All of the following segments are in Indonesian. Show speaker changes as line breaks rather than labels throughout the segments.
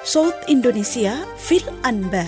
صوت إندونيسيا في الأنباء.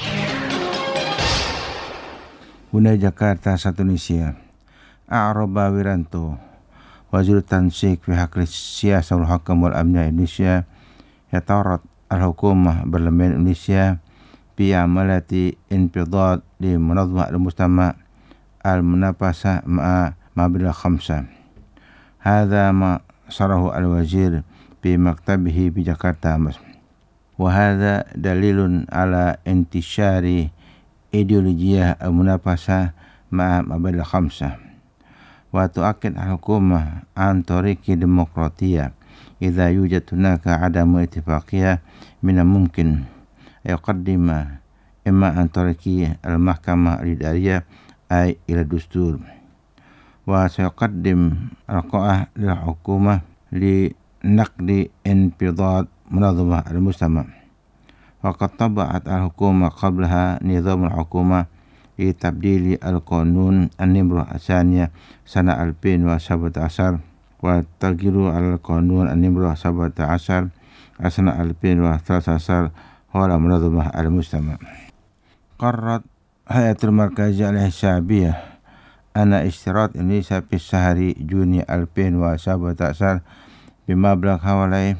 Bunda Jakarta satu Indonesia. A'raba Wiranto, Wazir Tansik fi Hakli Siyasah wal Hakam wal Amnya Indonesia, yatarat al-hukumah Parlemen Indonesia bi amalati inqidad li munazamah al-mujtama al-munafasah ma'a mabil khamsah. Hadha ma sarahu al-wazir bi maktabihi bi Jakarta. Wa hadha dalilun ala intishari ideologiyah al-munafasah ma'a mabil khamsah. Wa tu'akid al-hukumah an tariqi demokratiyah idza yujad hunaka adamu ittifaqiyah min al-mumkin yuqaddima imma an tariqi al-mahkamah al-idariyah ay ila dustur wa sayuqaddim al-qa'ah lil hukumah li naqdi inqidad munazamah al-mujtama. Waqad taba'at al-hukumah qablaha nizam al-hukumah li tabdili al-qanun an-nimrah asaniyah sana 2017 wa tagyiru al-qanun an-nimrah 17 sana 2013 wala munazamah al-mujtama. Qarrat hayatul markaziyah al-hisabiyah ana ishtirat Indonesia fi syahri Juni 2017 bimablag hawalai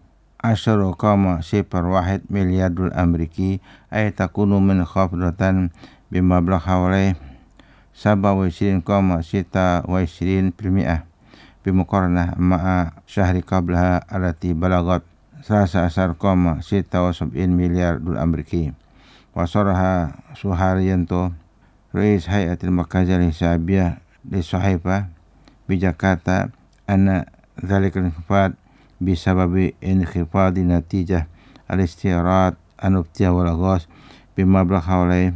10,01 miliar dolar Ameriki ay takunu min khafdatan bimablag hawalai 27,26% bimuqaranah ma'a syahri qablaha alati balagat 13,76 miliar dolar Ameriki. Wasaraha Suharyanto Rais Hayatul Markaziyah al-Hisabiyah di Sahifah bi Jakarta anna dzalikal inkhifad bisababi inkhifadi natijah al-istirat an-nuftiyah wal ghas bimablag hawalai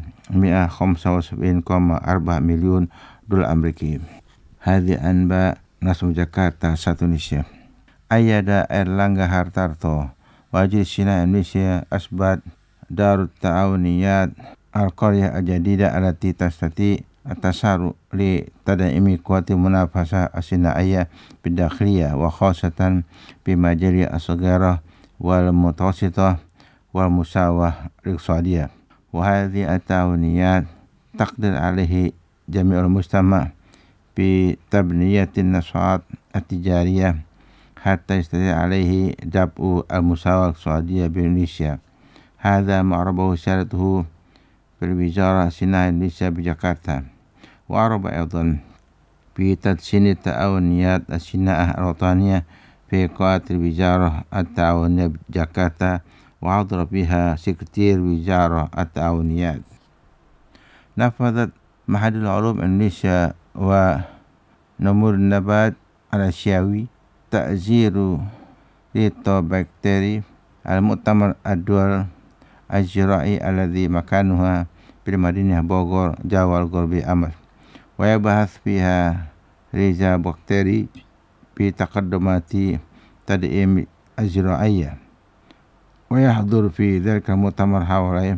175,4 miliar dolar Ameriki. Hadhi anba Nasum Jakarta satu Indonesia. Ayyada Erlangga Hartarto Wazir Sinar Indonesia asbat Darut Ta'awuniyat Al-Qaryah Al-Jadidah alati tastati atasaru li tadaimi kuwati munafasah as-sinaiyah bidakhliyah wa khasatan bimajali as-saghirah wal mutawassithah wal musawah al-iqtisadiyah. Wa hadhihi at-ta'awuniyat taqdir alaihi jami'ul mujtama' bi tabniyatin nashat at-tijariyah hatta yastati' alaihi dab'u al-musawah al-iqtisadiyah bi Indonesia. Hadha ma'rabahu syaratuhu fil wizarah Sinar Indonesia bi Jakarta. Wa araba aidan bi tadsini ta'awuniyat as-sina'ah al-wataniyah fi qawatil wizarah at-ta'awuniyah bi Jakarta wa hadra biha sekretar wizarah at-ta'awuniyat. Nafadat Mahadul Ulum Indonesia wa Nomor Nabat al-Asyawi ta'ziru Ritobacteri al-Mu'tamar ad-Dual al-Zirai alladhi makanuha bil Madinah Bogor Jawa al-Gharbi Amas wa yabahath fiha Riza Bakteri bi taqaddumati tad'im az-zira'iyyah wa yahdhur fi dhalika al-mu'tamar hawalai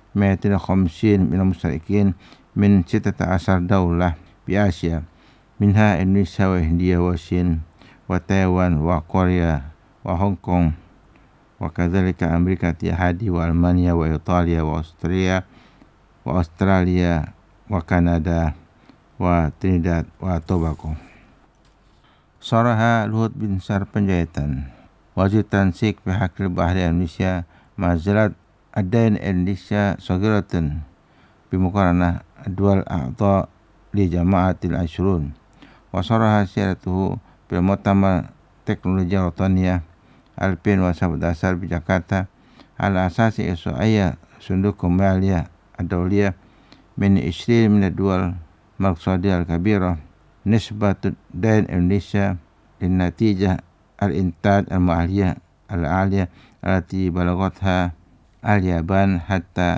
250 min al-mushtarikin min 16 daulah bi Asia minha Indonesia wa India wa Sin wa Taiwan wa Korea wa Hong Kong wa kadzalika Amerika Ittihadi wa Almania wa Italia wa Australia wa Kanada wa Trinidad wa Tobago. Saraha Luhut bin Sar Panjaitan Wazir Tansik fi Hakil Bahri Indonesia mazalat adain Indonesia sagiratun bimuqaranah dual a'ta li jama'atil ashrun wa saraha siratuhu bil mu'tamar teknologi wataniyah 2017 di Jakarta ala asasi isu'ayya sundukum maliyah ad-dawliyah min 20 min ad-dual maqsadiyah al-kabirah nisbatud dain Indonesia lin natijah al-intaj al-ma'aliyah al-aliyah alati balagatha al-Yaban hatta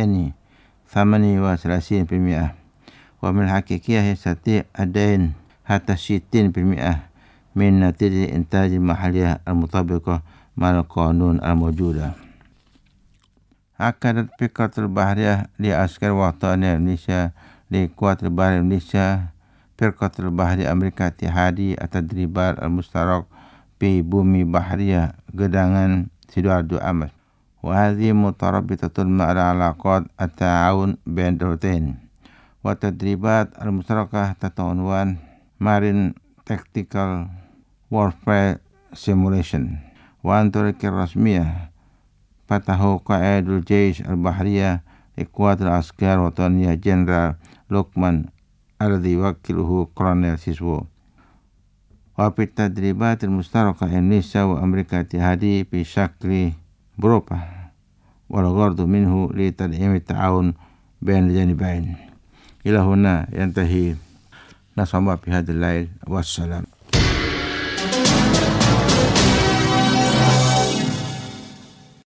238% wa min hakikiyah yastati ad-dain hatta 60% min natijah intaj al-mahalliyah al-mutabiqah mal qanun al-mawjudah. Akadat Firqatul Bahriyah li Askar Wataniyah Indonesia li Kuwatul Bahri Indonesia Firqatul Bahri Amerika Ittihadi At-Tadribat Al-Mustarak Pi Bumi Bahriyah Gedangan Sidoarjo Amas وهذه متربطة مع العلاقات التعاون بين الدولتين. والتدريبات المشتركة تحت عنوان Marine Tactical Warfare Simulation. وعن طريق الرسمية فتحوا قائد الجيش البحرية لقوات العسكر الوطنية جنرال لوكمان الذي يوكله كولونيل سيسو. وفي التدريبات المشتركة إندونيسيا وأمريكا الاتحادية بشكل بروبا والغرض منه لتدعيم التعاون بين الجانبين. إلى هنا ينتهي نصب في هذا الليل والسلام.